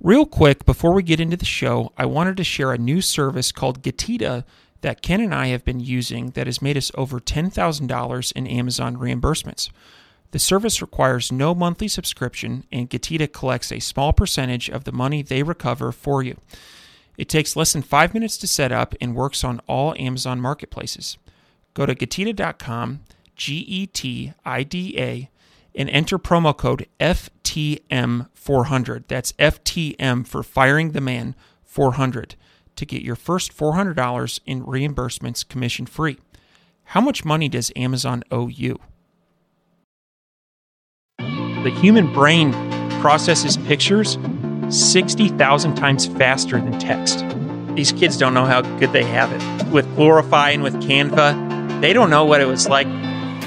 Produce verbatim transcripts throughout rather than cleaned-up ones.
Real quick, before we get into the show, I wanted to share a new service called Getida that Ken and I have been using that has made us over ten thousand dollars in Amazon reimbursements. The service requires no monthly subscription, and Getida collects a small percentage of the money they recover for you. It takes less than five minutes to set up and works on all Amazon marketplaces. Go to Getida dot com, G E T I D A, and enter promo code F T M four hundred. That's F T M for Firing the Man four hundred to get your first four hundred dollars in reimbursements commission free. How much money does Amazon owe you? The human brain processes pictures sixty thousand times faster than text. These kids don't know how good they have it. With Glorify and with Canva, they don't know what it was like.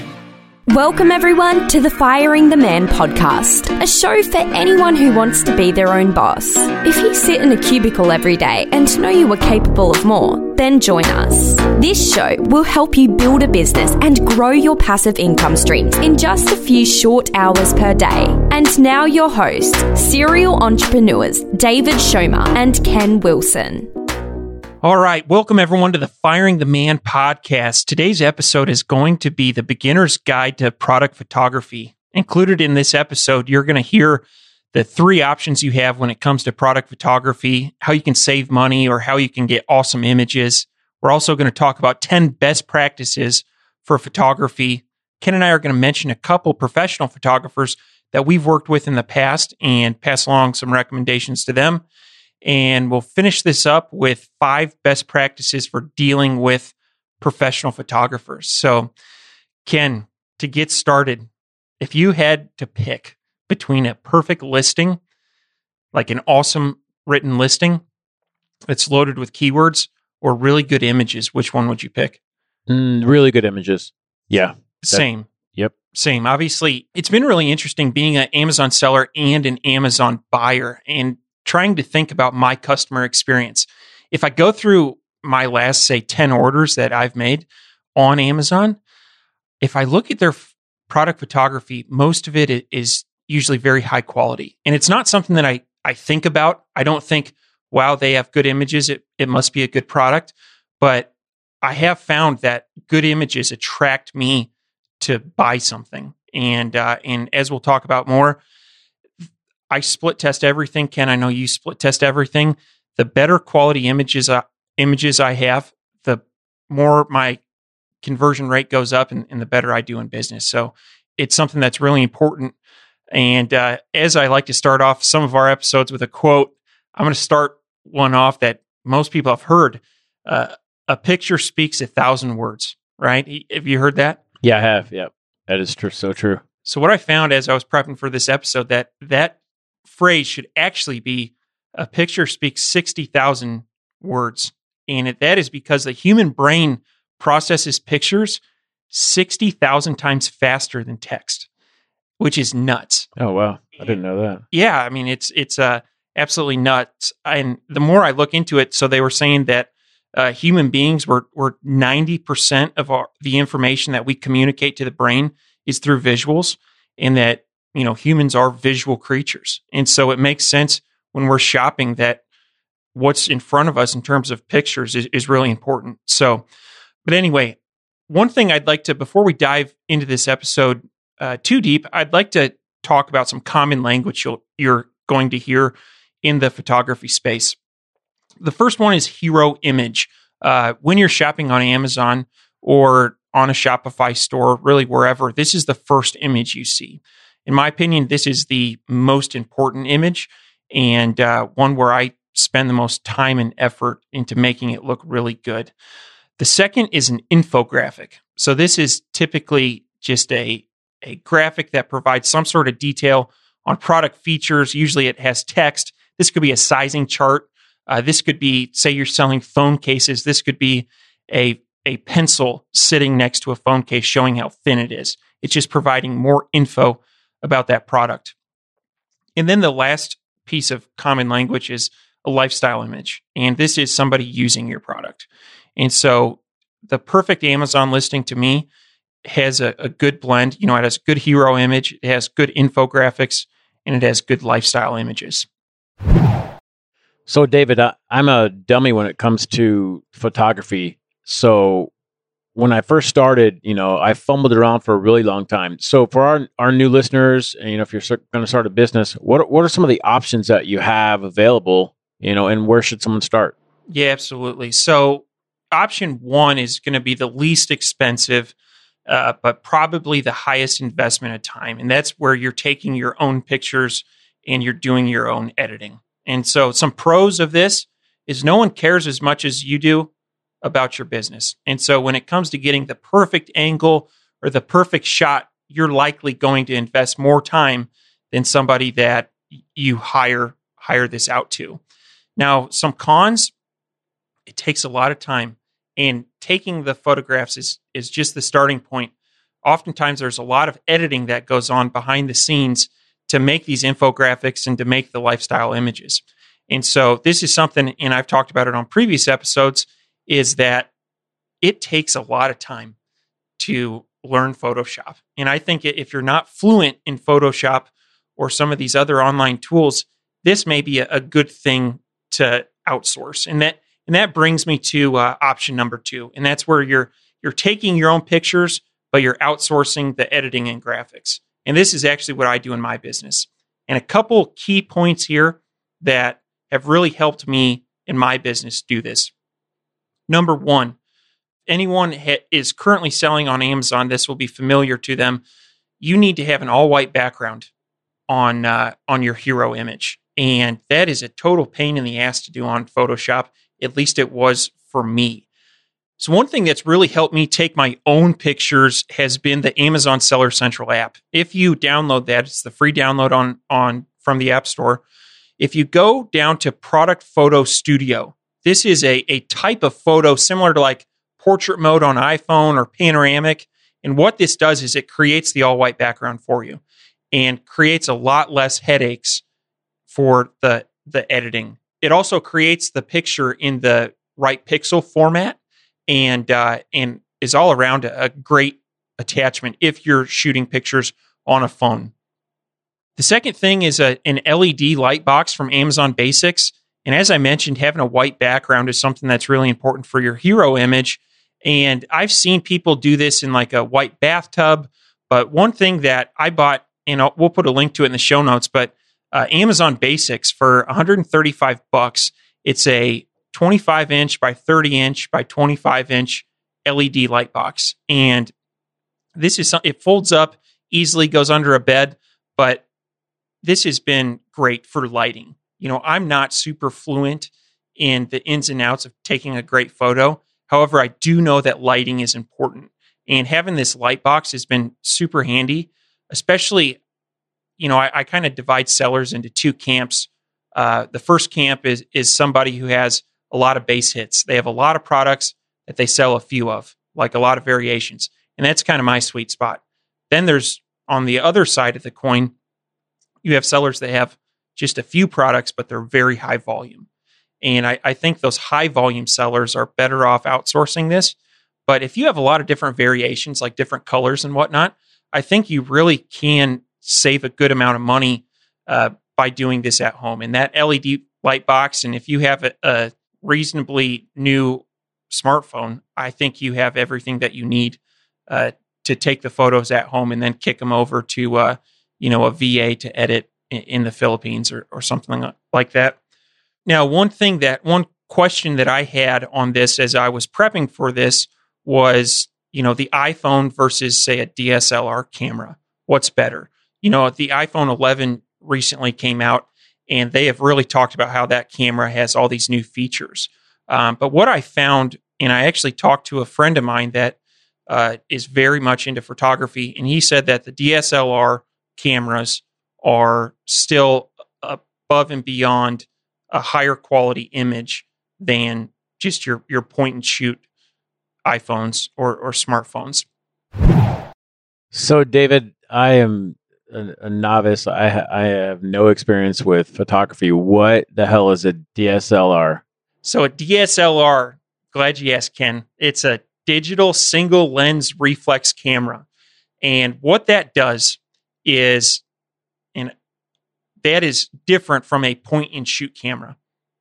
Welcome everyone to the Firing the Man podcast, a show for anyone who wants to be their own boss. If you sit in a cubicle every day and know you are capable of more, then join us. This show will help you build a business and grow your passive income streams in just a few short hours per day. And now your hosts, serial entrepreneurs David Schomer and Ken Wilson. All right, welcome everyone to the Firing the Man podcast. Today's episode is going to be the beginner's guide to product photography. Included in this episode, you're going to hear the three options you have when it comes to product photography, how you can save money or how you can get awesome images. We're also going to talk about ten best practices for photography. Ken and I are going to mention a couple professional photographers that we've worked with in the past and pass along some recommendations to them. And we'll finish this up with five best practices for dealing with professional photographers. So, Ken, to get started, if you had to pick between a perfect listing, like an awesome written listing that's loaded with keywords, or really good images, which one would you pick? Mm, really good images. Yeah. That, Same. Yep. Same. Obviously, it's been really interesting being an Amazon seller and an Amazon buyer and trying to think about my customer experience. If I go through my last, say, ten orders that I've made on Amazon, if I look at their f- product photography, most of it is usually very high quality. And it's not something that I, I think about. I don't think, wow, they have good images. It, it must be a good product. But I have found that good images attract me to buy something. And uh, and as we'll talk about more, I split test everything. Ken, I know you split test everything. The better quality images uh, images I have, the more my conversion rate goes up and, and the better I do in business. So it's something that's really important. And uh, as I like to start off some of our episodes with a quote, I'm going to start one off that most people have heard. Uh, a picture speaks a thousand words, right? Have you heard that? Yeah, I have. Yeah, that is true. So true. So what I found as I was prepping for this episode, that that phrase should actually be a picture speaks sixty thousand words. And it, that is because the human brain processes pictures sixty thousand times faster than text, which is nuts. Oh, wow. I didn't know that. Yeah. I mean, it's, it's uh, absolutely nuts. And the more I look into it, so they were saying that uh, human beings were, were ninety percent of our, the information that we communicate to the brain is through visuals, and that you know, humans are visual creatures. And so it makes sense when we're shopping that what's in front of us in terms of pictures is, is really important. So, but anyway, one thing I'd like to, before we dive into this episode uh, too deep, I'd like to talk about some common language you'll, you're going to hear in the photography space. The first one is hero image. Uh, when you're shopping on Amazon or on a Shopify store, really wherever, this is the first image you see. In my opinion, this is the most important image and uh, one where I spend the most time and effort into making it look really good. The second is an infographic. So this is typically just a, a graphic that provides some sort of detail on product features. Usually it has text. This could be a sizing chart. Uh, this could be, say you're selling phone cases. This could be a, a pencil sitting next to a phone case showing how thin it is. It's just providing more info about that product. And then the last piece of common language is a lifestyle image. And this is somebody using your product. And so the perfect Amazon listing to me has a, a good blend. You know, it has a good hero image, it has good infographics, and it has good lifestyle images. So, David, I, I'm a dummy when it comes to photography. So, when I first started, you know, I fumbled around for a really long time. So, for our, our new listeners, and, you know, if you're going to start a business, what what are some of the options that you have available, you know, and where should someone start? Yeah, absolutely. So, option one is going to be the least expensive, uh, but probably the highest investment of time. And that's where you're taking your own pictures and you're doing your own editing. And so some pros of this is no one cares as much as you do about your business. And so when it comes to getting the perfect angle or the perfect shot, you're likely going to invest more time than somebody that you hire hire this out to. Now, some cons, it takes a lot of time. And taking the photographs is, is just the starting point. Oftentimes, there's a lot of editing that goes on behind the scenes to make these infographics and to make the lifestyle images. And so this is something, and I've talked about it on previous episodes, is that it takes a lot of time to learn Photoshop. And I think if you're not fluent in Photoshop or some of these other online tools, this may be a, a good thing to outsource. And that and that brings me to uh, option number two. And that's where you're you're taking your own pictures, but you're outsourcing the editing and graphics. And this is actually what I do in my business. And a couple key points here that have really helped me in my business do this. Number one, anyone ha- is currently selling on Amazon, this will be familiar to them. You need to have an all-white background on uh, on your hero image. And that is a total pain in the ass to do on Photoshop. At least it was for me. So one thing that's really helped me take my own pictures has been the Amazon Seller Central app. If you download that, it's the free download on, on from the App Store. If you go down to Product Photo Studio, this is a, a type of photo similar to like portrait mode on iPhone or panoramic. And what this does is it creates the all-white background for you and creates a lot less headaches for the, the editing. It also creates the picture in the right pixel format and uh, and is all around a, a great attachment if you're shooting pictures on a phone. The second thing is a, an L E D light box from Amazon Basics. And as I mentioned, having a white background is something that's really important for your hero image. And I've seen people do this in like a white bathtub. But one thing that I bought, and I'll, we'll put a link to it in the show notes, but uh, Amazon Basics for one hundred thirty-five bucks, it's a twenty-five inch by thirty inch by twenty-five inch L E D light box. And this is it folds up easily, goes under a bed, but this has been great for lighting. You know, I'm not super fluent in the ins and outs of taking a great photo. However, I do know that lighting is important. And having this light box has been super handy, especially, you know, I, I kind of divide sellers into two camps. Uh, the first camp is is somebody who has a lot of base hits. They have a lot of products that they sell a few of, like a lot of variations. And that's kind of my sweet spot. Then there's, on the other side of the coin, you have sellers that have just a few products, but they're very high volume. And I, I think those high volume sellers are better off outsourcing this. But if you have a lot of different variations, like different colors and whatnot, I think you really can save a good amount of money uh, by doing this at home. And that L E D light box, and if you have a, a reasonably new smartphone, I think you have everything that you need uh, to take the photos at home and then kick them over to uh, you know, a V A to edit in, in the Philippines or, or something like that. Now, one thing that, one question that I had on this as I was prepping for this was, you know, the iPhone versus, say, a D S L R camera. What's better? You know, the iPhone eleven recently came out, and they have really talked about how that camera has all these new features. Um, but what I found, and I actually talked to a friend of mine that uh, is very much into photography, and he said that the D S L R cameras are still above and beyond a higher quality image than just your, your point and shoot iPhones or, or smartphones. So, David, I am a, a novice. I, ha- I have no experience with photography. What the hell is a D S L R? So a D S L R, glad you asked, Ken. It's a digital single lens reflex camera. And what that does is, and that is different from a point and shoot camera.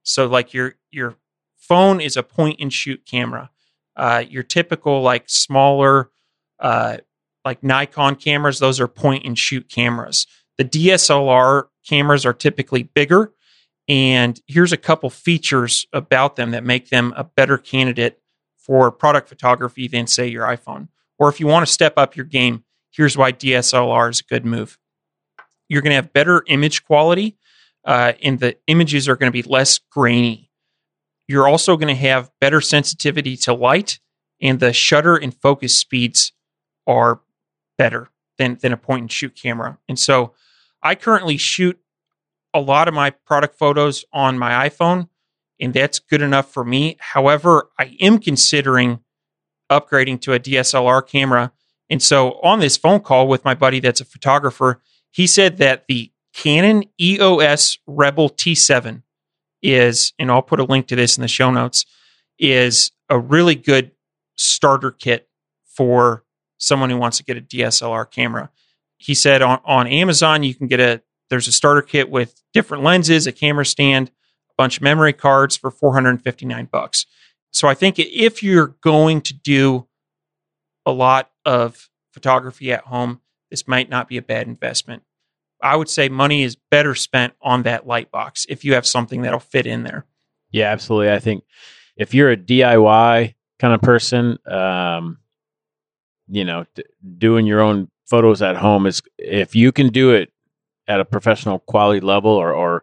So like your your phone is a point and shoot camera. Uh, your typical like smaller uh, like Nikon cameras, those are point and shoot cameras. The D S L R cameras are typically bigger. And here's a couple features about them that make them a better candidate for product photography than, say, your iPhone. Or if you want to step up your game, here's why D S L R is a good move. You're going to have better image quality, uh, and the images are going to be less grainy. You're also going to have better sensitivity to light, and the shutter and focus speeds are better than, than a point and shoot camera. And so I currently shoot a lot of my product photos on my iPhone, and that's good enough for me. However, I am considering upgrading to a D S L R camera. And so on this phone call with my buddy that's a photographer, he said that the Canon E O S Rebel T seven is, and I'll put a link to this in the show notes, is a really good starter kit for someone who wants to get a D S L R camera. He said on, on Amazon, you can get a, there's a starter kit with different lenses, a camera stand, a bunch of memory cards for four hundred fifty-nine bucks. So I think if you're going to do a lot of photography at home, this might not be a bad investment. I would say money is better spent on that light box if you have something that'll fit in there. Yeah, absolutely. I think if you're a D I Y kind of person, um, you know, d- doing your own photos at home is, if you can do it at a professional quality level or, or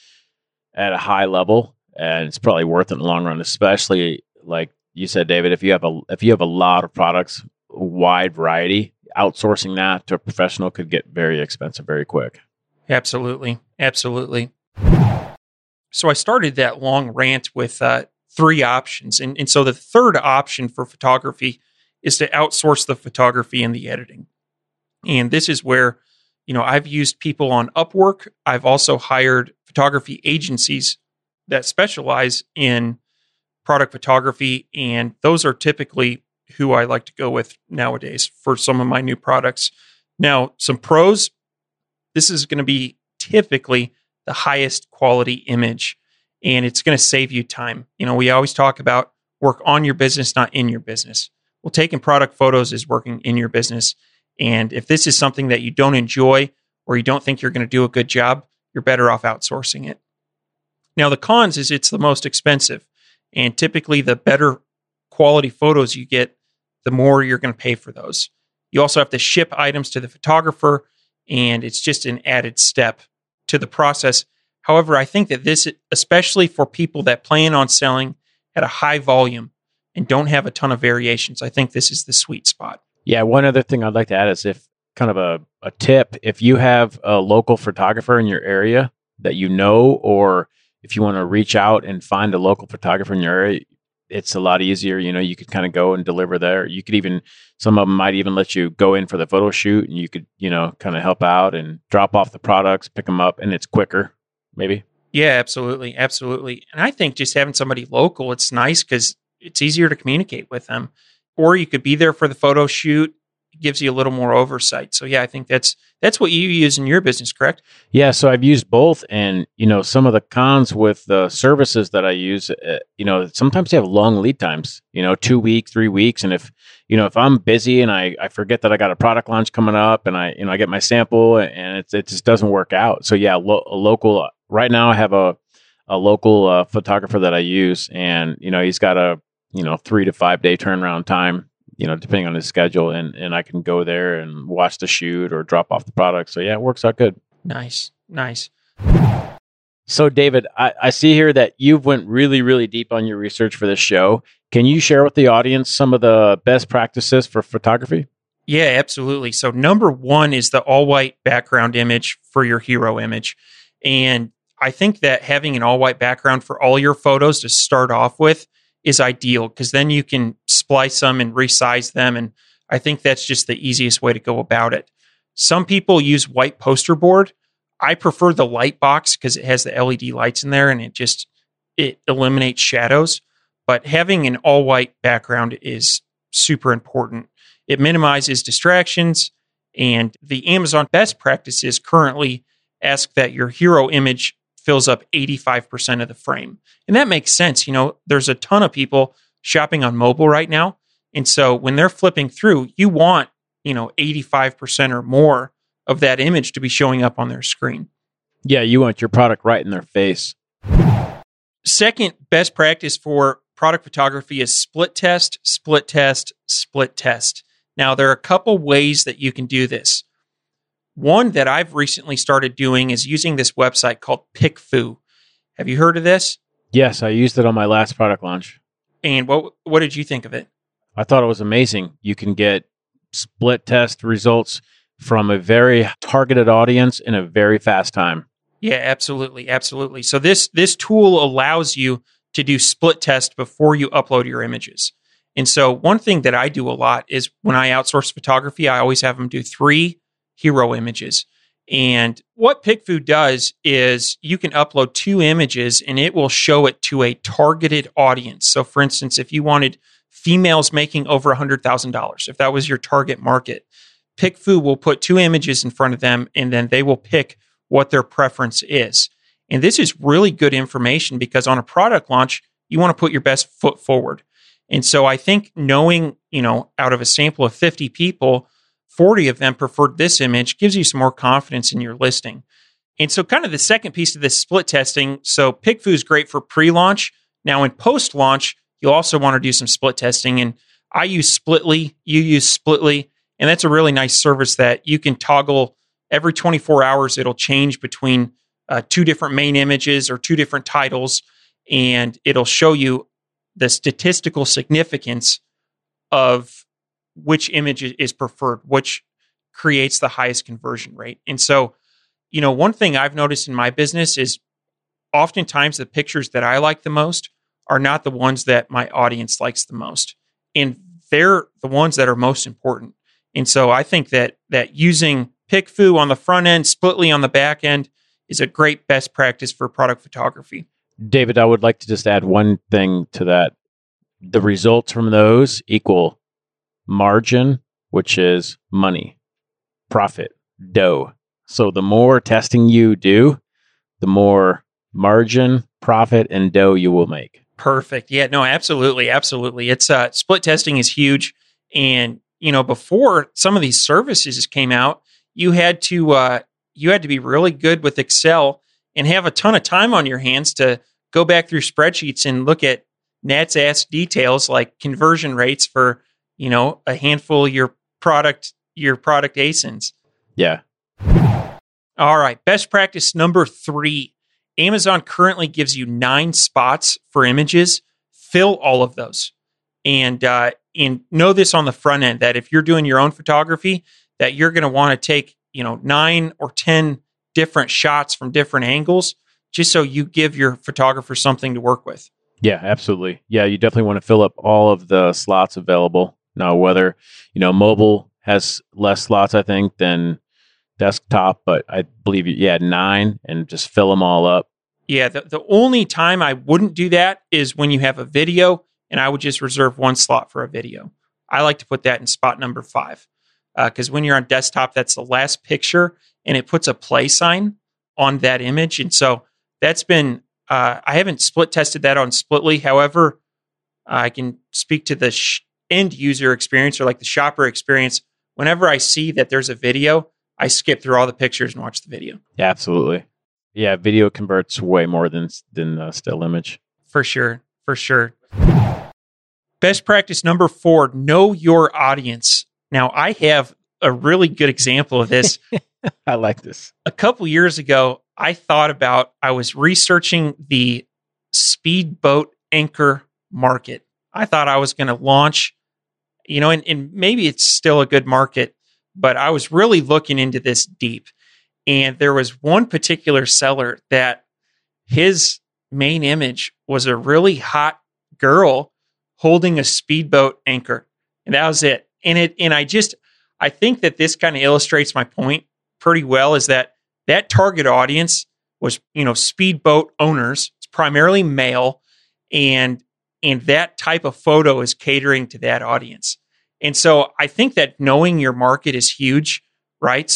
at a high level, and it's probably worth it in the long run, especially like you said, David, if you have a, if you have a lot of products, a wide variety, outsourcing that to a professional could get very expensive very quick. Absolutely. Absolutely. So I started that long rant with uh, three options. And, and so the third option for photography is to outsource the photography and the editing. And this is where, you know, I've used people on Upwork. I've also hired photography agencies that specialize in product photography. And those are typically who I like to go with nowadays for some of my new products. Now, some pros, this is going to be typically the highest quality image, and it's going to save you time. You know, we always talk about work on your business, not in your business. Well, taking product photos is working in your business. And if this is something that you don't enjoy or you don't think you're going to do a good job, you're better off outsourcing it. Now, the cons is it's the most expensive. And typically, the better quality photos you get, the more you're going to pay for those. You also have to ship items to the photographer, and it's just an added step to the process. However, I think that this, especially for people that plan on selling at a high volume and don't have a ton of variations, I think this is the sweet spot. Yeah, one other thing I'd like to add is if kind of a, a tip, if you have a local photographer in your area that you know, or if you want to reach out and find a local photographer in your area, it's a lot easier. You know, you could kind of go and deliver there. You could even, some of them might even let you go in for the photo shoot, and you could, you know, kind of help out and drop off the products, pick them up, and it's quicker, maybe. Yeah, absolutely. Absolutely. And I think just having somebody local, it's nice because it's easier to communicate with them. Or you could be there for the photo shoot. It gives you a little more oversight. So yeah, I think that's that's what you use in your business, correct? Yeah, so I've used both, and you know, some of the cons with the services that I use, uh, you know, sometimes they have long lead times. You know, two weeks, three weeks, and if you know, if I'm busy and I, I forget that I got a product launch coming up, and I you know I get my sample, and it it just doesn't work out. So yeah, lo- a local. Right now, I have a a local uh, photographer that I use, and you know, he's got a you know, three to five day turnaround time, you know, depending on his schedule. And, and I can go there and watch the shoot or drop off the product. So yeah, it works out good. Nice. Nice. So David, I, I see here that you've went really, really deep on your research for this show. Can you share with the audience some of the best practices for photography? Yeah, absolutely. So number one is the all white background image for your hero image. And I think that having an all white background for all your photos to start off with is ideal, because then you can splice them and resize them. And I think that's just the easiest way to go about it. Some people use white poster board. I prefer the light box because it has the L E D lights in there and it just, it eliminates shadows. But having an all white background is super important. It minimizes distractions, and the Amazon best practices currently ask that your hero image fills up eighty-five percent of the frame. And that makes sense. You know, there's a ton of people shopping on mobile right now. And so when they're flipping through, you want, you know, eighty-five percent or more of that image to be showing up on their screen. Yeah, you want your product right in their face. Second best practice for product photography is split test, split test, split test. Now, there are a couple ways that you can do this. One that I've recently started doing is using this website called PickFu. Have you heard of this? Yes, I used it on my last product launch. And what what did you think of it? I thought it was amazing. You can get split test results from a very targeted audience in a very fast time. Yeah, absolutely. Absolutely. So this this tool allows you to do split test before you upload your images. And so one thing that I do a lot is when I outsource photography, I always have them do three hero images. And what PickFu does is you can upload two images and it will show it to a targeted audience. So for instance, if you wanted females making over one hundred thousand dollars, if that was your target market, PickFu will put two images in front of them and then they will pick what their preference is. And this is really good information because on a product launch, you want to put your best foot forward. And so I think knowing, you know, out of a sample of fifty people, forty of them preferred this image gives you some more confidence in your listing. And so kind of the second piece of this split testing, so PickFu is great for pre-launch. Now in post-launch, you'll also want to do some split testing. And I use Splitly, you use Splitly, and that's a really nice service that you can toggle every twenty-four hours. It'll change between uh, two different main images or two different titles, and it'll show you the statistical significance of which image is preferred, which creates the highest conversion rate. And so, you know, one thing I've noticed in my business is oftentimes the pictures that I like the most are not the ones that my audience likes the most. And they're the ones that are most important. And so I think that that using PickFu on the front end, Splitly on the back end is a great best practice for product photography. David, I would like to just add one thing to that. The results from those equal margin, which is money, profit, dough. So the more testing you do, the more margin, profit, and dough you will make. Perfect. Yeah, no, absolutely. Absolutely. It's uh, split testing is huge. And, you know, before some of these services came out, you had to uh, you had to be really good with Excel and have a ton of time on your hands to go back through spreadsheets and look at Nat's ass details like conversion rates for, you know, a handful of your product, your product A S I Ns. Yeah. All right. Best practice number three. Amazon currently gives you nine spots for images. Fill all of those. And, uh, and know this on the front end, that if you're doing your own photography, that you're going to want to take, you know, nine or ten different shots from different angles, just so you give your photographer something to work with. Yeah, absolutely. Yeah, you definitely want to fill up all of the slots available. Now, whether, you know, mobile has less slots, I think, than desktop, but I believe you had nine and just fill them all up. Yeah, the, the only time I wouldn't do that is when you have a video, and I would just reserve one slot for a video. I like to put that in spot number five. Because uh, when you're on desktop, that's the last picture, and it puts a play sign on that image. And so that's been, uh, I haven't split tested that on Splitly. However, I can speak to the sh- end user experience or like the shopper experience. Whenever I see that there's a video, I skip through all the pictures and watch the video. Yeah, absolutely. Yeah, video converts way more than, than uh, still image. For sure. For sure. Best practice number four, know your audience. Now, I have a really good example of this. I like this. A couple years ago, I thought about, I was researching the speedboat anchor market. I thought I was going to launch, you know, and, and maybe it's still a good market, but I was really looking into this deep. And there was one particular seller that his main image was a really hot girl holding a speedboat anchor. And that was it. And it, and I just, I think that this kind of illustrates my point pretty well, is that that target audience was, you know, speedboat owners. It's primarily male, and, and that type of photo is catering to that audience. And so I think that knowing your market is huge, right? So like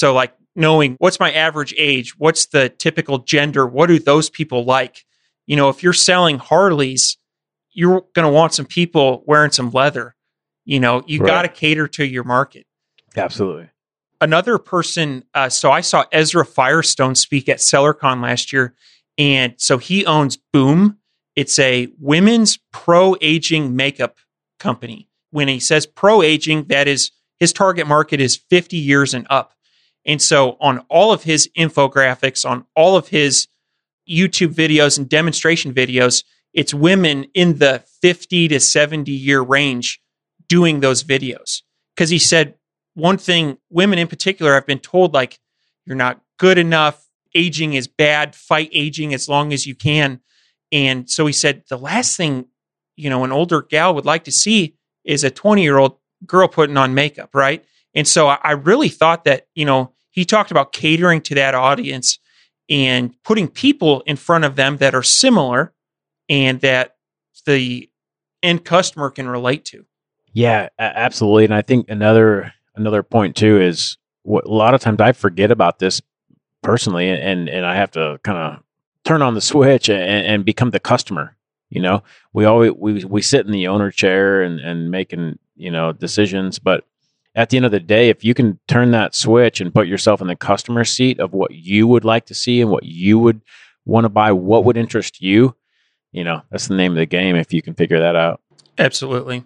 knowing what's my average age, what's the typical gender, what do those people like? You know, if you're selling Harleys, you're going to want some people wearing some leather. You know, you Right. got to cater to your market. Absolutely. Another person, uh, so I saw Ezra Firestone speak at SellerCon last year. And so he owns Boom. It's a women's pro-aging makeup company. When he says pro-aging, that is, his target market is fifty years and up. And so on all of his infographics, on all of his YouTube videos and demonstration videos, it's women in the fifty to seventy year range doing those videos. Because he said, one thing, women in particular have been told, like, you're not good enough, aging is bad, fight aging as long as you can. And so he said, the last thing, you know, an older gal would like to see is a twenty year old girl putting on makeup, right? And so I, I really thought that, you know, he talked about catering to that audience and putting people in front of them that are similar and that the end customer can relate to. Yeah, a- absolutely. And I think another another point too is what a lot of times I forget about this personally, and and I have to kind of turn on the switch and, and become the customer. You know, we always we we sit in the owner chair and and making, you know, decisions, but at the end of the day, if you can turn that switch and put yourself in the customer seat of what you would like to see and what you would want to buy, what would interest you, you know, that's the name of the game if you can figure that out. Absolutely.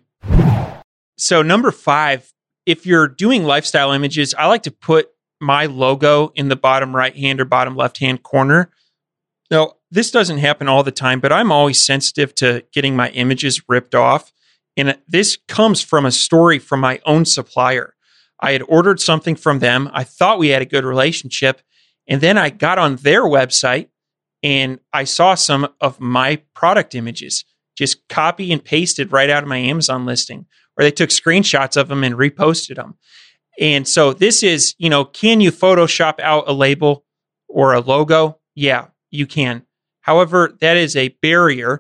So number five, if you're doing lifestyle images, I like to put my logo in the bottom right hand or bottom left hand corner. Now, this doesn't happen all the time, but I'm always sensitive to getting my images ripped off. And this comes from a story from my own supplier. I had ordered something from them. I thought we had a good relationship. And then I got on their website and I saw some of my product images just copy and pasted right out of my Amazon listing, or they took screenshots of them and reposted them. And so this is, you know, can you Photoshop out a label or a logo? Yeah, you can. However, that is a barrier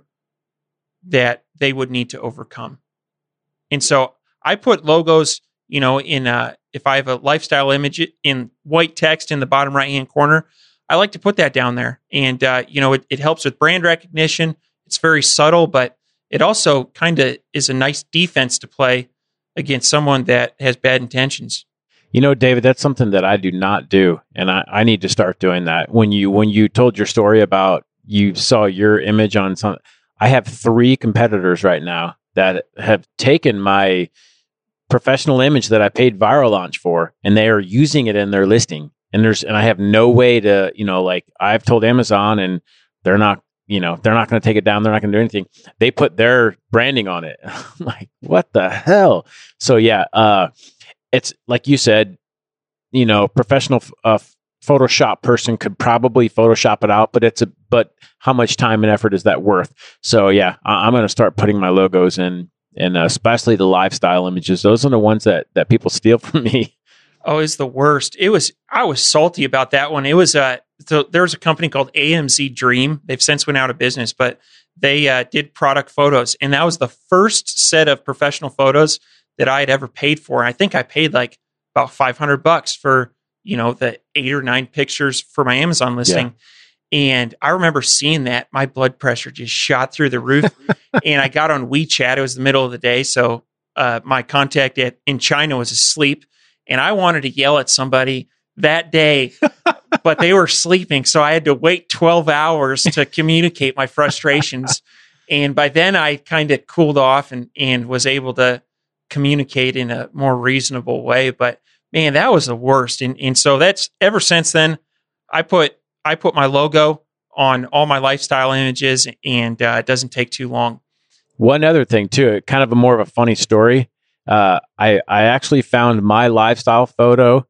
that they would need to overcome. And so I put logos, you know, in a, if I have a lifestyle image in white text in the bottom right-hand corner, I like to put that down there. And, uh, you know, it, it helps with brand recognition. It's very subtle, but it also kind of is a nice defense to play against someone that has bad intentions. You know, David, that's something that I do not do. And I, I need to start doing that. When you, when you told your story about you saw your image on some, I have three competitors right now that have taken my professional image that I paid Viral Launch for, and they are using it in their listing. And there's, and I have no way to, you know, like I've told Amazon and they're not, you know, they're not going to take it down. They're not going to do anything. They put their branding on it. I'm like, what the hell? So yeah, uh, it's like you said, you know, professional uh, Photoshop person could probably Photoshop it out, but it's a, but how much time and effort is that worth? So yeah, I, I'm going to start putting my logos in, and uh, especially the lifestyle images. Those are the ones that, that people steal from me. Oh, it's the worst. It was, I was salty about that one. It was, uh, so there's a company called A M Z Dream. They've since went out of business, but they uh, did product photos. And that was the first set of professional photos that I had ever paid for. And I think I paid like about five hundred bucks for, you know, the eight or nine pictures for my Amazon listing. Yeah. And I remember seeing that, my blood pressure just shot through the roof. And I got on WeChat. It was the middle of the day. So uh, my contact at, in China was asleep. And I wanted to yell at somebody that day, but they were sleeping. So I had to wait twelve hours to communicate my frustrations. And by then I kind of cooled off and, and was able to communicate in a more reasonable way. But man, that was the worst. And, and so that's ever since then, I put, I put my logo on all my lifestyle images, and uh, it doesn't take too long. One other thing too, kind of a more of a funny story. Uh, I, I actually found my lifestyle photo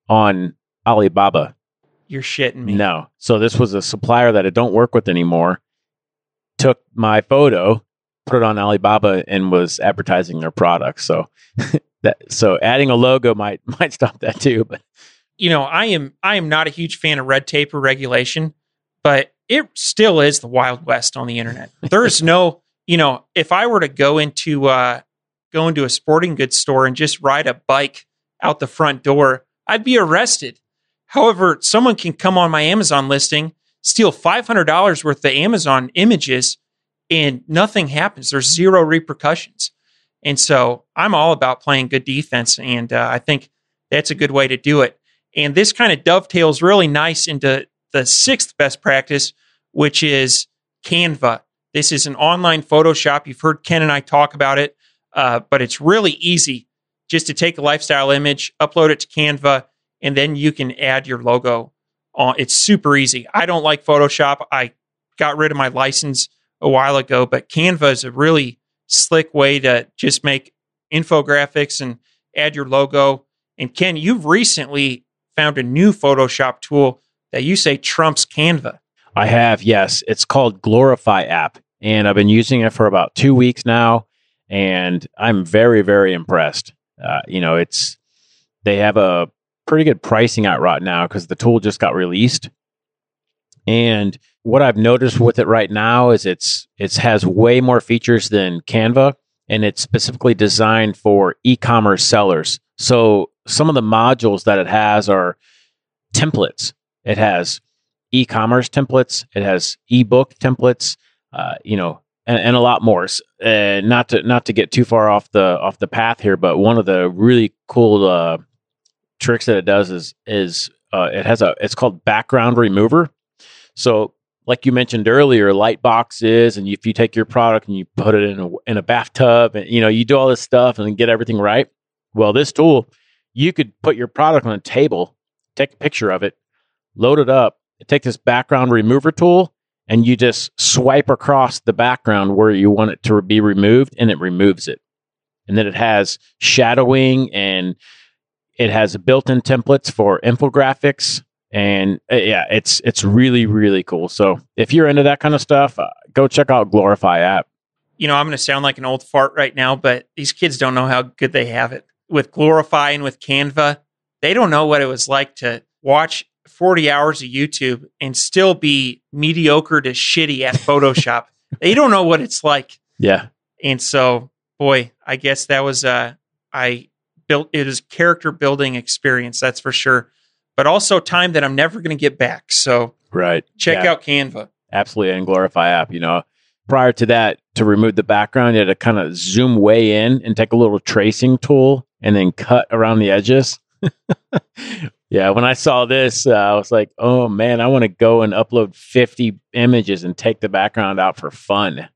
on Alibaba. You're shitting me. No. So this was a supplier that I don't work with anymore. Took my photo, put it on Alibaba, and was advertising their products. So that, so adding a logo might, might stop that too. But you know, I am, I am not a huge fan of red tape or regulation, but it still is the Wild West on the internet. There is no, you know, if I were to go into, uh, go into a sporting goods store and just ride a bike out the front door, I'd be arrested. However, someone can come on my Amazon listing, steal five hundred dollars worth of Amazon images, and nothing happens. There's zero repercussions. And so I'm all about playing good defense, and uh, I think that's a good way to do it. And this kind of dovetails really nice into the sixth best practice, which is Canva. This is an online Photoshop. You've heard Ken and I talk about it, uh, but it's really easy just to take a lifestyle image, upload it to Canva, and then you can add your logo on. It's super easy. I don't like Photoshop. I got rid of my license a while ago, but Canva is a really slick way to just make infographics and add your logo. And Ken, you've recently found a new Photoshop tool that you say trumps Canva. I have, yes. It's called Glorify app, and I've been using it for about two weeks now, and I'm very, very impressed. Uh, you know, it's they have a pretty good pricing out right now because the tool just got released. And what I've noticed with it right now is it's it has way more features than Canva, and it's specifically designed for e-commerce sellers. So some of the modules that it has are templates. It has e-commerce templates. It has ebook templates. Uh, you know. And, and a lot more. Uh, not to not to get too far off the off the path here, but one of the really cool uh, tricks that it does is is uh, it has a it's called background remover. So, like you mentioned earlier, light boxes, and if you take your product and you put it in a in a bathtub, and you know you do all this stuff and get everything right. Well, this tool, you could put your product on a table, take a picture of it, load it up, take this background remover tool, and you just swipe across the background where you want it to be removed, and it removes it. And then it has shadowing, and it has built-in templates for infographics. And uh, yeah, it's it's really, really cool. So if you're into that kind of stuff, uh, go check out Glorify app. You know, I'm going to sound like an old fart right now, but these kids don't know how good they have it. With Glorify and with Canva, they don't know what it was like to watch forty hours of YouTube and still be mediocre to shitty at Photoshop. They don't know what it's like. Yeah. And so, boy, I guess that was, uh, I built, it was a character building experience, that's for sure. But also time that I'm never going to get back. So right. check yeah. out Canva. Absolutely. And Glorify app, you know, prior to that, to remove the background, you had to kind of zoom way in and take a little tracing tool and then cut around the edges. Yeah, when I saw this, uh, I was like, oh man, I want to go and upload fifty images and take the background out for fun.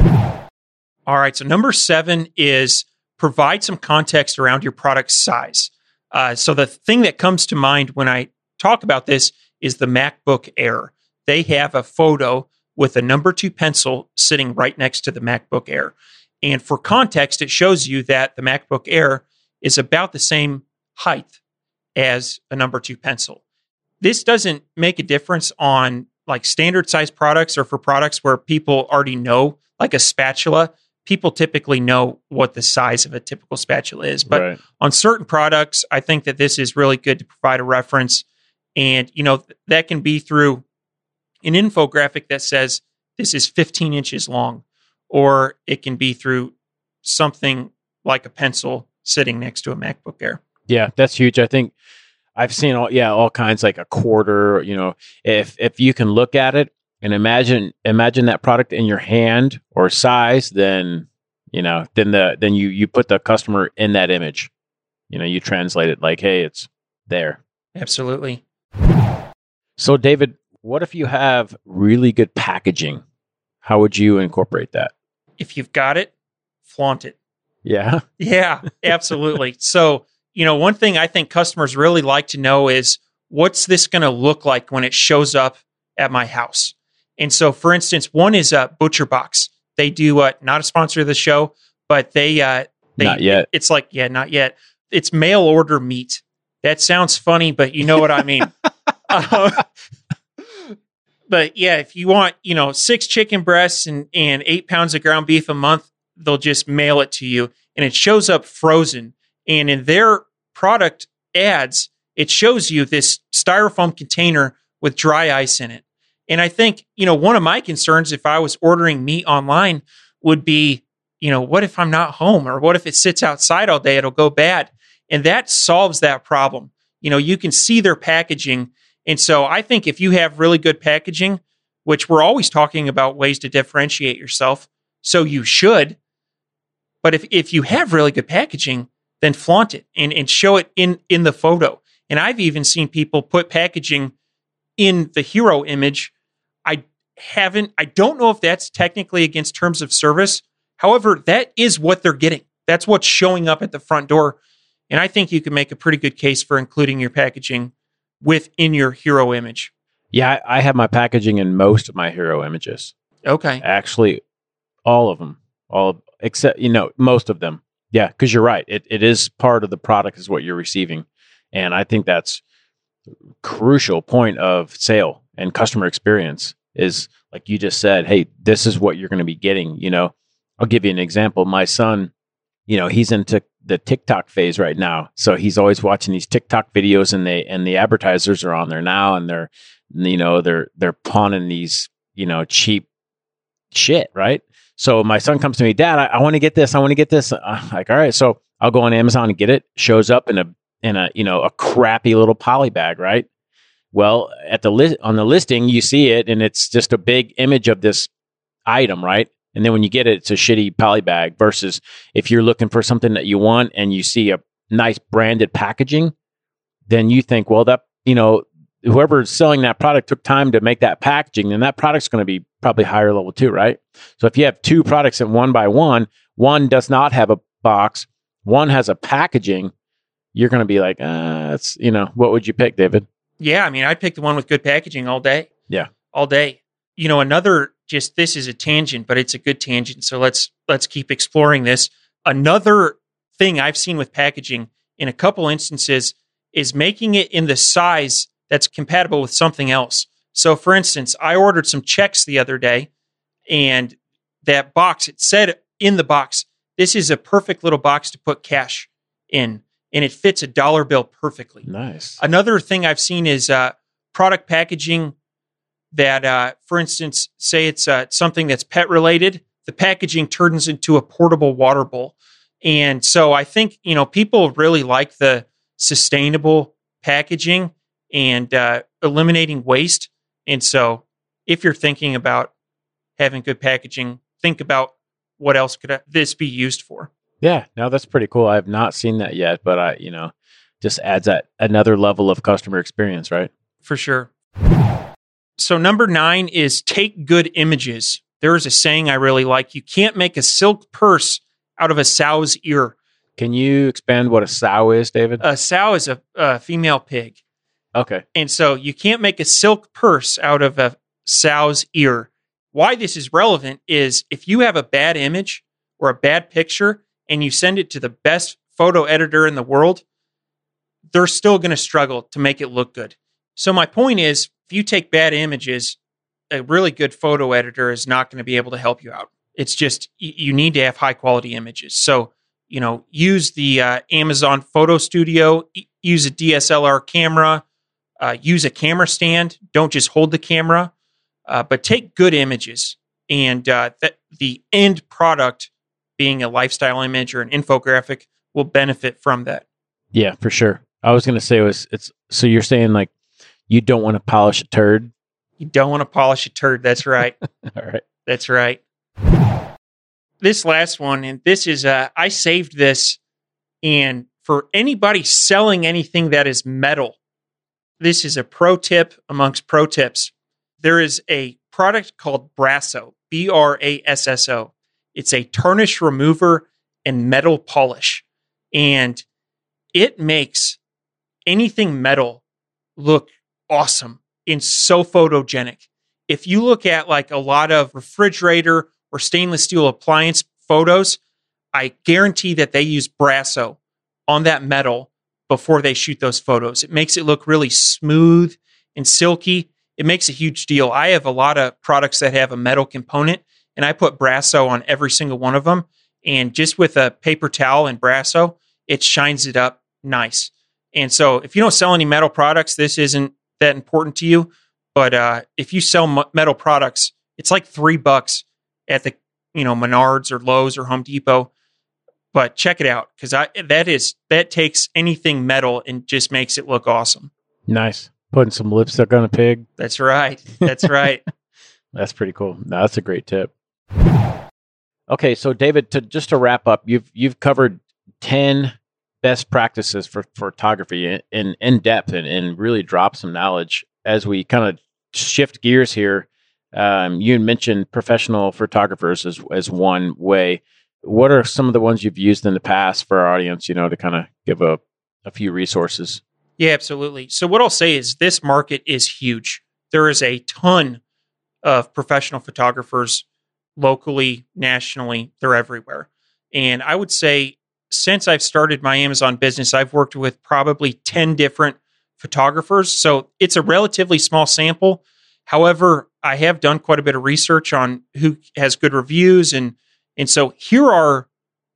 All right, so number seven is provide some context around your product size. Uh, so the thing that comes to mind when I talk about this is the MacBook Air. They have a photo with a number two pencil sitting right next to the MacBook Air. And for context, it shows you that the MacBook Air is about the same height as a number two pencil. This doesn't make a difference on like standard size products or for products where people already know, like a spatula. People typically know what the size of a typical spatula is. But right. on certain products, I think that this is really good to provide a reference. And, you know, that can be through an infographic that says this is fifteen inches long, or it can be through something like a pencil sitting next to a MacBook Air. Yeah, that's huge. I think I've seen all yeah, all kinds like a quarter, you know, if if you can look at it and imagine imagine that product in your hand or size, then you know, then the then you you put the customer in that image. You know, you translate it like, hey, it's there. Absolutely. So David, what if you have really good packaging? How would you incorporate that? If you've got it, flaunt it. Yeah. Yeah, absolutely. So, you know, one thing I think customers really like to know is what's this going to look like when it shows up at my house? And so, for instance, one is uh, ButcherBox. They do uh, not a sponsor of the show, but they uh, they not yet. It's like yeah, not yet. It's mail order meat. That sounds funny, but you know what I mean. uh, but yeah, if you want, you know, six chicken breasts and and eight pounds of ground beef a month, they'll just mail it to you, and it shows up frozen. And in their product ads, it shows you this styrofoam container with dry ice in it. And I think, you know, one of my concerns if I was ordering meat online would be, you know, what if I'm not home, or what if it sits outside all day? It'll go bad. And that solves that problem. you know, you can see their packaging. And so I think if you have really good packaging, which we're always talking about ways to differentiate yourself, so you should. But if, if you have really good packaging, then flaunt it and, and show it in, in the photo. And I've even seen people put packaging in the hero image. I haven't, I don't know if that's technically against terms of service. However, that is what they're getting. That's what's showing up at the front door. And I think you can make a pretty good case for including your packaging within your hero image. Yeah, I, I have my packaging in most of my hero images. Okay. Actually, all of them. All except, you know, most of them. Yeah, because you're right. It it is part of the product is what you're receiving. And I think that's a crucial point of sale and customer experience is, like you just said, hey, this is what you're going to be getting. You know, I'll give you an example. My son, you know, he's into the TikTok phase right now. So he's always watching these TikTok videos, and they and the advertisers are on there now, and they're, you know, they're they're pawning these, you know, cheap shit, right? So my son comes to me, Dad, I, I want to get this. I want to get this. I'm like, all right. So I'll go on Amazon and get it. Shows up in a in a you know a crappy little poly bag, right? Well, at the list on the listing, you see it, and it's just a big image of this item, right? And then when you get it, it's a shitty poly bag. Versus if you're looking for something that you want and you see a nice branded packaging, then you think, well, that you know whoever's selling that product took time to make that packaging, then that product's going to be probably higher level too, right? So if you have two products and one by one, one does not have a box, one has a packaging, you're going to be like, uh, it's, you know, what would you pick, David? Yeah, I mean, I'd pick the one with good packaging all day. Yeah. All day. You know, another, just this is a tangent, but it's a good tangent. So let's let's keep exploring this. Another thing I've seen with packaging in a couple instances is making it in the size that's compatible with something else. So for instance, I ordered some checks the other day, and that box, it said in the box, this is a perfect little box to put cash in, and it fits a dollar bill perfectly. Nice. Another thing I've seen is uh, product packaging that, uh, for instance, say it's uh, something that's pet related, the packaging turns into a portable water bowl. And so I think, you know, people really like the sustainable packaging and uh, eliminating waste. And so if you're thinking about having good packaging, think about what else could this be used for. Yeah, no, that's pretty cool. I have not seen that yet, but I, you know, just adds that another level of customer experience, right? For sure. So number nine is take good images. There is a saying I really like. You can't make a silk purse out of a sow's ear. Can you expand what a sow is, David? A sow is a, a female pig. Okay. And so you can't make a silk purse out of a sow's ear. Why this is relevant is if you have a bad image or a bad picture and you send it to the best photo editor in the world, they're still going to struggle to make it look good. So my point is, if you take bad images, a really good photo editor is not going to be able to help you out. It's just, you need to have high quality images. So, you know, use the uh, Amazon Photo Studio, use a D S L R camera, uh, use a camera stand. Don't just hold the camera, uh, but take good images. And uh, th- the end product, being a lifestyle image or an infographic, will benefit from that. Yeah, for sure. I was going to say it was, it's, so you're saying like, you don't want to polish a turd? You don't want to polish a turd. That's right. All right. That's right. This last one, and this is, uh, I saved this, and for anybody selling anything that is metal, this is a pro tip amongst pro tips. There is a product called Brasso, B R A S S O. It's a tarnish remover and metal polish, and it makes anything metal look awesome and so photogenic. If you look at like a lot of refrigerator or stainless steel appliance photos, I guarantee that they use Brasso on that metal before they shoot those photos. It makes it look really smooth and silky. It makes a huge deal. I have a lot of products that have a metal component, and I put Brasso on every single one of them. And just with a paper towel and Brasso, it shines it up nice. And so if you don't sell any metal products, this isn't that important to you. But uh, if you sell m- metal products, it's like three bucks at the, you know, Menards or Lowe's or Home Depot. but check it out because I that is that takes anything metal and just makes it look awesome. Nice. Putting some lipstick on a pig. That's right. That's right. That's pretty cool. No, that's a great tip. Okay, so David, to just to wrap up, you've you've covered ten best practices for photography in in, in depth and, and really drop some knowledge. As we kind of shift gears here, um, you mentioned professional photographers as as one way. What are some of the ones you've used in the past for our audience? You know, to kind of give a a few resources. Yeah, absolutely. So what I'll say is this market is huge. There is a ton of professional photographers locally, nationally, they're everywhere. And I would say since I've started my Amazon business, I've worked with probably ten different photographers. So it's a relatively small sample. However, I have done quite a bit of research on who has good reviews. And, and so here are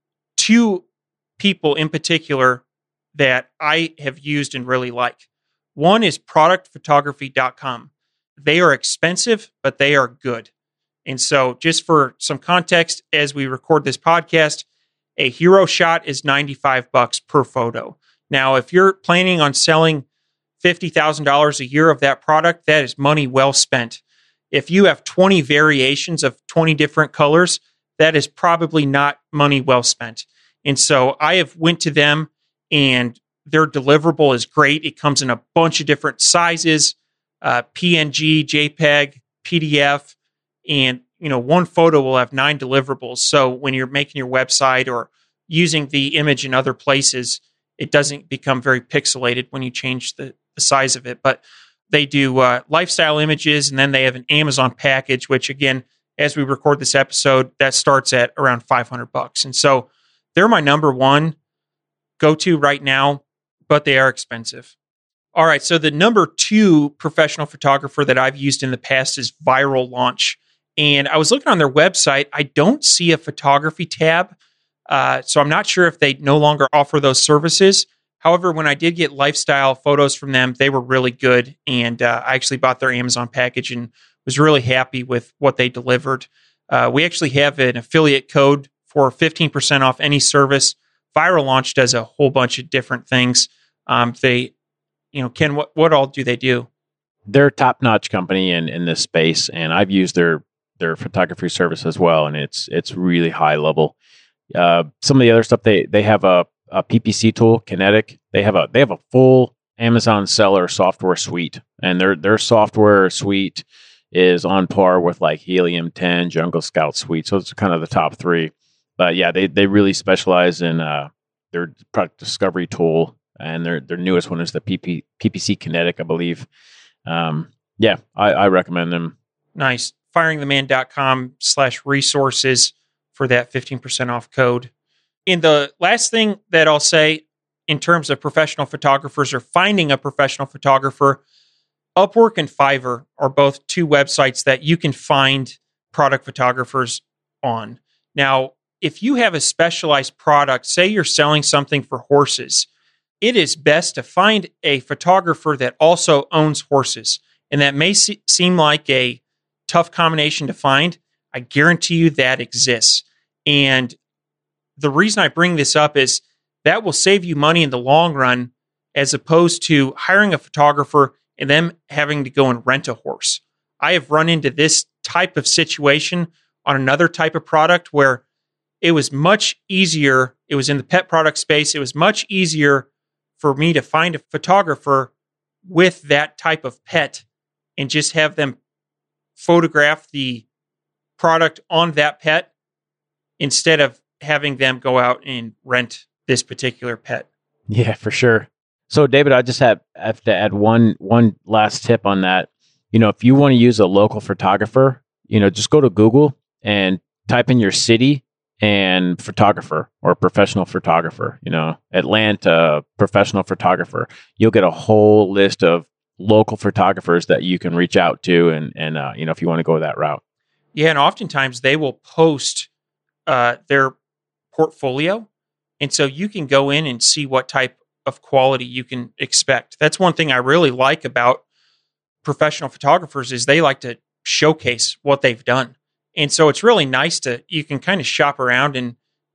two people in particular that I have used and really like. One is product photography dot com. They are expensive, but they are good. And so just for some context, as we record this podcast, a hero shot is ninety-five bucks per photo. Now, if you're planning on selling fifty thousand dollars a year of that product, that is money well spent. If you have twenty variations of twenty different colors, that is probably not money well spent. And so I have went to them and their deliverable is great. It comes in a bunch of different sizes, uh, P N G, JPEG, P D F, and you know one photo will have nine deliverables. So when you're making your website or using the image in other places, it doesn't become very pixelated when you change the, the size of it. But they do uh, lifestyle images, and then they have an Amazon package, which again, as we record this episode, that starts at around five hundred bucks. And so they're my number one go-to right now, but they are expensive. All right, so the number two professional photographer that I've used in the past is Viral Launch. And I was looking on their website. I don't see a photography tab, uh, so I'm not sure if they no longer offer those services. However, when I did get lifestyle photos from them, they were really good. And uh, I actually bought their Amazon package and was really happy with what they delivered. Uh, we actually have an affiliate code for fifteen percent off any service. Viral Launch does a whole bunch of different things. Um, they, you know, Ken, what, what all do they do? They're a top-notch company in, in this space, and I've used their their photography service as well, and it's it's really high level. Uh, some of the other stuff they they have a, a P P C tool, Kinetic. They have a they have a full Amazon seller software suite, and their their software suite is on par with like Helium ten, Jungle Scout Suite. So it's kind of the top three. But yeah, they they really specialize in uh, their product discovery tool, and their their newest one is the P P, P P C Kinetic, I believe. Um, yeah, I, I recommend them. Nice. firing the man dot com slash resources for that fifteen percent off code. And the last thing that I'll say in terms of professional photographers or finding a professional photographer, Upwork and Fiverr are both two websites that you can find product photographers on. Now, if you have a specialized product, say you're selling something for horses, it is best to find a photographer that also owns horses. And that may se- seem like a tough combination to find. I guarantee you that exists. And the reason I bring this up is that will save you money in the long run, as opposed to hiring a photographer and then having to go and rent a horse. I have run into this type of situation on another type of product where it was much easier. It was in the pet product space. It was much easier for me to find a photographer with that type of pet and just have them photograph the product on that pet instead of having them go out and rent this particular pet. Yeah, for sure. So, David, I just have, have to add one one last tip on that. You know, if you want to use a local photographer, you know, just go to Google and type in your city and photographer or professional photographer. You know, Atlanta professional photographer. You'll get a whole list of local photographers that you can reach out to, and and uh, you know, if you want to go that route. Yeah, and oftentimes they will post uh, their portfolio, and so you can go in and see what type of quality you can expect. That's one thing I really like about professional photographers is they like to showcase what they've done. And so it's really nice to, you can kind of shop around and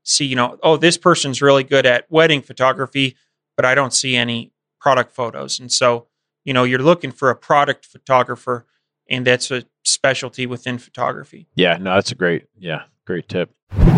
see, you know, oh, this person's really good at wedding photography, but I don't see any product photos. And so, you know, you're looking for a product photographer, and that's a specialty within photography. Yeah, no, that's a great, yeah, great tip.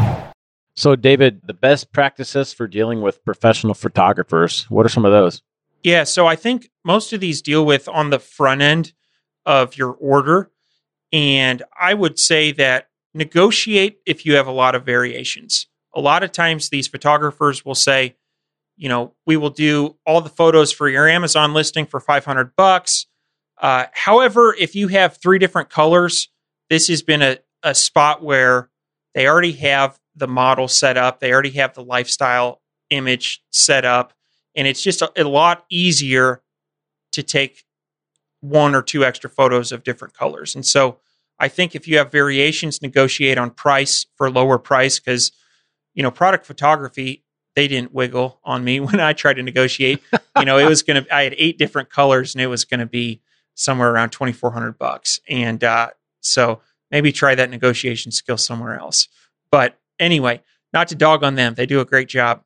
So, David, the best practices for dealing with professional photographers, what are some of those? Yeah, so I think most of these deal with on the front end of your order. And I would say that negotiate if you have a lot of variations. A lot of times these photographers will say, you know, we will do all the photos for your Amazon listing for five hundred bucks. Uh, however, if you have three different colors, this has been a, a spot where they already have the model set up. They already have the lifestyle image set up. And it's just a, a lot easier to take one or two extra photos of different colors. And so I think if you have variations, negotiate on price for lower price, because, you know, product photography, they didn't wiggle on me when I tried to negotiate. You know, it was going to, I had eight different colors and it was going to be somewhere around twenty-four hundred bucks. And uh, so maybe try that negotiation skill somewhere else. But anyway, not to dog on them. They do a great job.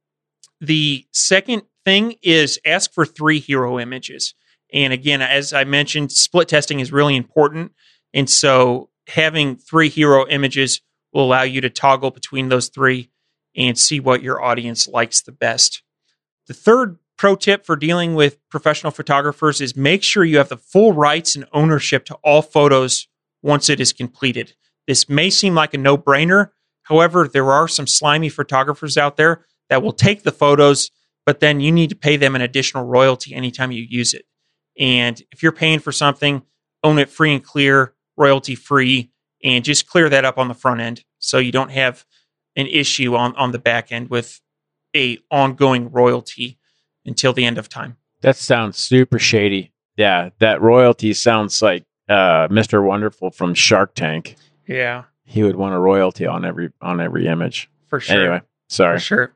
The second thing is ask for three hero images. And again, as I mentioned, split testing is really important. And so having three hero images will allow you to toggle between those three and see what your audience likes the best. The third pro tip for dealing with professional photographers is make sure you have the full rights and ownership to all photos once it is completed. This may seem like a no-brainer. However, there are some slimy photographers out there that will take the photos, but then you need to pay them an additional royalty anytime you use it. And if you're paying for something, own it free and clear, royalty free, and just clear that up on the front end so you don't have an issue on, on the back end with a ongoing royalty until the end of time. That sounds super shady. Yeah, that royalty sounds like uh, Mister Wonderful from Shark Tank. Yeah. He would want a royalty on every on every image. For sure. Anyway, sorry. For sure.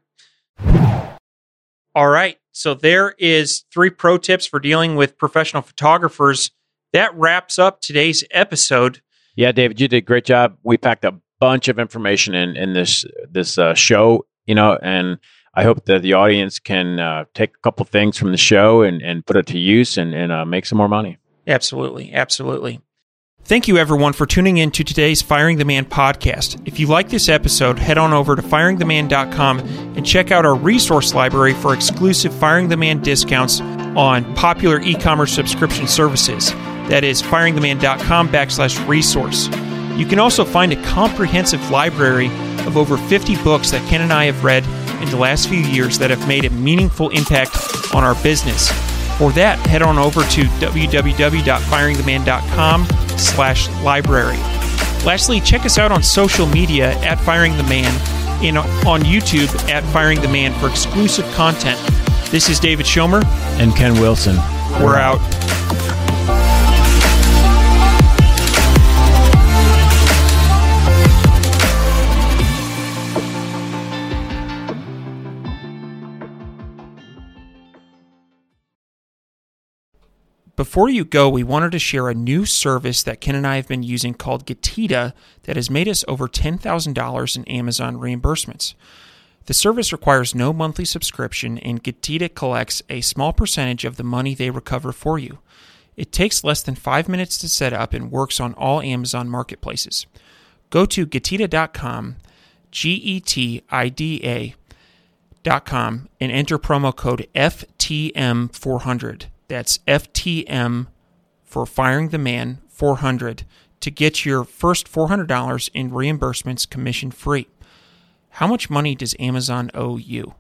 All right. So there is three pro tips for dealing with professional photographers. That wraps up today's episode. Yeah, David, you did a great job. We packed a bunch of information in in this this uh, show, you know, and I hope that the audience can uh, take a couple things from the show and, and put it to use and, and uh, make some more money. Absolutely. Absolutely. Thank you, everyone, for tuning in to today's Firing the Man podcast. If you like this episode, head on over to firing the man dot com and check out our resource library for exclusive Firing the Man discounts on popular e-commerce subscription services. That is firingtheman.com backslash resource. You can also find a comprehensive library of over fifty books that Ken and I have read in the last few years that have made a meaningful impact on our business. For that, head on over to www.firingtheman.com slash library. Lastly, check us out on social media at Firing the Man and on YouTube at Firing the Man for exclusive content. This is David Schomer. And Ken Wilson. We're out. Before you go, we wanted to share a new service that Ken and I have been using called Getida that has made us over ten thousand dollars in Amazon reimbursements. The service requires no monthly subscription, and Getida collects a small percentage of the money they recover for you. It takes less than five minutes to set up and works on all Amazon marketplaces. Go to Getida dot com, G E T I D A dot com, and enter promo code F T M four hundred. That's F T M for Firing the Man four hundred to get your first four hundred dollars in reimbursements commission free. How much money does Amazon owe you?